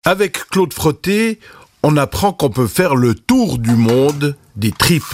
Avec Claude Frotté, on apprend qu'on peut faire le tour du monde des tripes.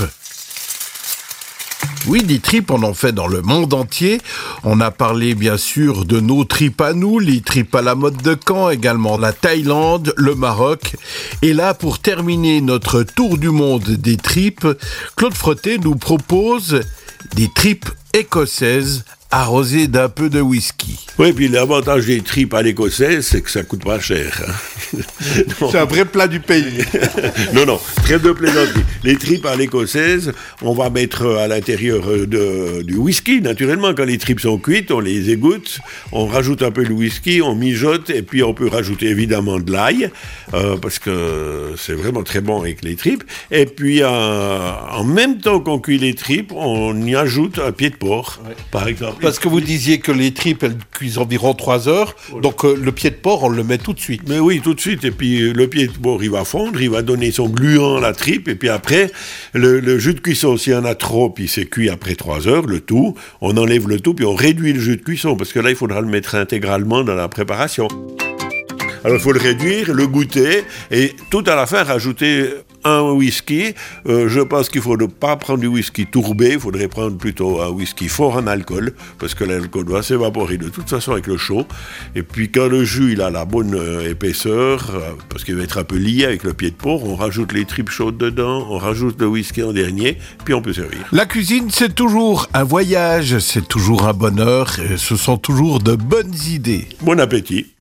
Oui, des tripes, on en fait dans le monde entier. On a parlé bien sûr de nos tripes à nous, les tripes à la mode de Caen, également la Thaïlande, le Maroc. Et là, pour terminer notre tour du monde des tripes, Claude Frotté nous propose des tripes écossaises arrosées d'un peu de whisky. Oui, puis l'avantage des tripes à l'écossaise, c'est que ça coûte pas cher. C'est un vrai plat du pays. Non, trêve de plaisanterie. Les tripes à l'écossaise, on va mettre à l'intérieur du whisky, naturellement. Quand les tripes sont cuites, on les égoutte, on rajoute un peu de whisky, on mijote, et puis on peut rajouter évidemment de l'ail, parce que c'est vraiment très bon avec les tripes. Et puis, en même temps qu'on cuit les tripes, on y ajoute un pied de porc, par exemple. Parce que vous disiez que les tripes, elles cuisent environ 3 heures, donc le pied de porc, on le met tout de suite. Mais oui, tout de suite, et puis le pied de porc, il va fondre, il va donner son gluant à la tripe, et puis après, le jus de cuisson, s'il y en a trop, puis c'est cuit après 3 heures, le tout, on enlève le tout, puis on réduit le jus de cuisson, parce que là, il faudra le mettre intégralement dans la préparation. Alors il faut le réduire, le goûter, et tout à la fin rajouter un whisky. Je pense qu'il ne faut pas prendre du whisky tourbé, il faudrait prendre plutôt un whisky fort en alcool, parce que l'alcool va s'évaporer de toute façon avec le chaud. Et puis quand le jus il a la bonne épaisseur, parce qu'il va être un peu lié avec le pied de porc, on rajoute les tripes chaudes dedans, on rajoute le whisky en dernier, puis on peut servir. La cuisine, c'est toujours un voyage, c'est toujours un bonheur, et ce sont toujours de bonnes idées. Bon appétit!